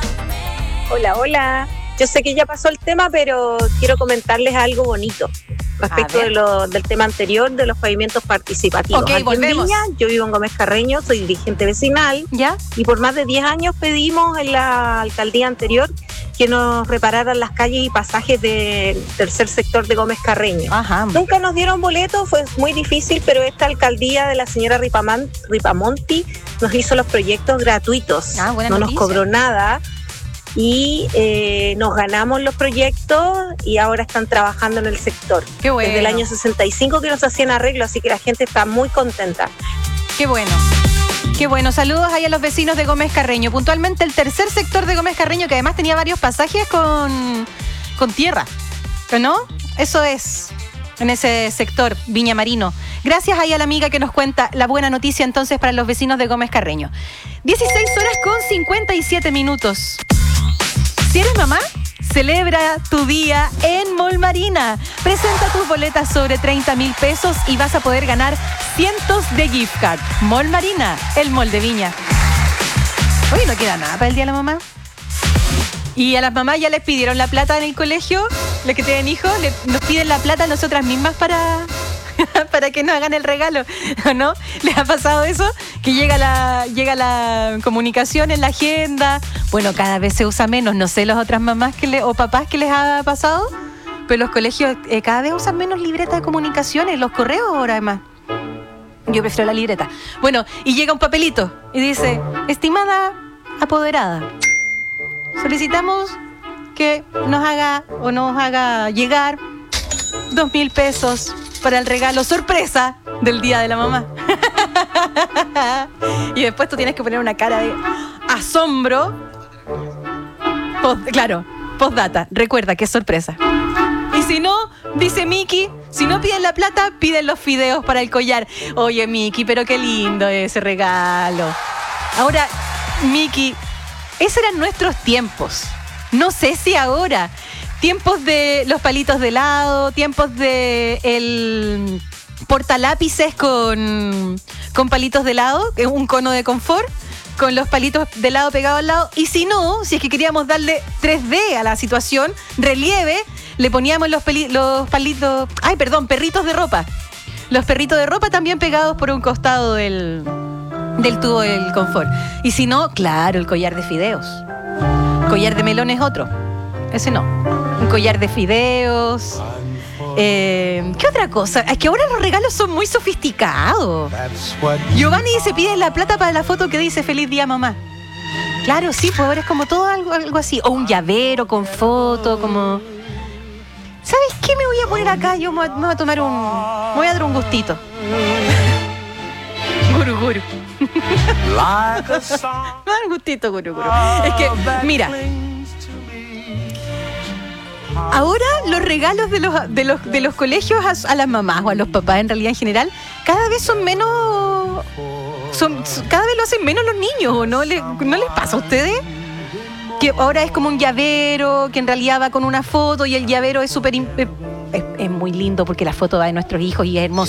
eternamente. Hola, hola. Yo sé que ya pasó el tema, pero quiero comentarles algo bonito. respecto de lo, del tema anterior de los pavimentos participativos. Okay, Aquí volvemos. en Viña, yo vivo en Gómez Carreño, soy dirigente vecinal. ¿Ya? Y por más de diez años pedimos en la alcaldía anterior que nos repararan las calles y pasajes del tercer sector de Gómez Carreño. Ajá. Nunca nos dieron boletos, fue muy difícil, pero esta alcaldía de la señora Ripaman, Ripamonti nos hizo los proyectos gratuitos. Ah, buena no noticia. nos cobró nada y eh, nos ganamos los proyectos y ahora están trabajando en el sector. Qué bueno. Desde el año sesenta y cinco que nos hacían arreglo, así que la gente está muy contenta. Qué bueno. Qué bueno, saludos ahí a los vecinos de Gómez Carreño. Puntualmente el tercer sector de Gómez Carreño, que además tenía varios pasajes con, con tierra, ¿no? Eso es, en ese sector, Viña Marino. Gracias ahí a la amiga que nos cuenta la buena noticia entonces para los vecinos de Gómez Carreño. dieciséis horas con cincuenta y siete minutos. Si eres mamá, celebra tu día en Mall Marina. Presenta tus boletas sobre treinta mil pesos y vas a poder ganar cientos de gift cards. Mall Marina, el mall de Viña. Hoy no queda nada para el día de la mamá. Y a las mamás ya les pidieron la plata en el colegio, los que tienen hijos, le, nos piden la plata a nosotras mismas para, para que nos hagan el regalo, ¿no? ¿Les ha pasado eso? Que llega la, llega la comunicación en la agenda. Bueno, cada vez se usa menos, no sé las otras mamás que le, o papás que les ha pasado, pero los colegios eh, cada vez usan menos libreta de comunicaciones, los correos ahora además. Yo prefiero la libreta. Bueno, y llega un papelito y dice, estimada apoderada, solicitamos que nos haga o nos haga llegar dos mil pesos para el regalo sorpresa del Día de la Mamá. Y después tú tienes que poner una cara de asombro. Post, claro, postdata. Recuerda que es sorpresa. Y si no, dice Miki, si no piden la plata, piden los fideos para el collar. Oye, Miki, pero qué lindo ese regalo. Ahora, Miki, esos eran nuestros tiempos. No sé si ahora. Tiempos de los palitos de helado, tiempos de el portalápices con, con palitos de helado, un cono de confort, con los palitos de helado pegados al lado. Y si no, si es que queríamos darle tres D a la situación, relieve, le poníamos los, peli, los palitos, ay, perdón, perritos de ropa. Los perritos de ropa también pegados por un costado del, del tubo del confort. Y si no, claro, el collar de fideos. Collar de melón es otro. Ese no. Un collar de fideos. Eh, ¿Qué otra cosa? Es que ahora los regalos son muy sofisticados. Giovanni dice, pide la plata para la foto que dice Feliz Día Mamá. Claro, sí, pues ahora es como todo algo, algo así. O un llavero con foto, como... ¿Sabes qué me voy a poner acá? Yo me voy a tomar un... Me voy a dar un gustito. Guru, guru. Me voy a dar un gustito, guru, guru. Es que, mira... Ahora los regalos de los, de los, de los colegios a, a las mamás o a los papás en realidad en general cada vez son menos son, cada vez lo hacen menos los niños, ¿o no, le, no les pasa a ustedes? Que ahora es como un llavero que en realidad va con una foto y el llavero es súper es, es muy lindo porque la foto va de nuestros hijos y es hermoso,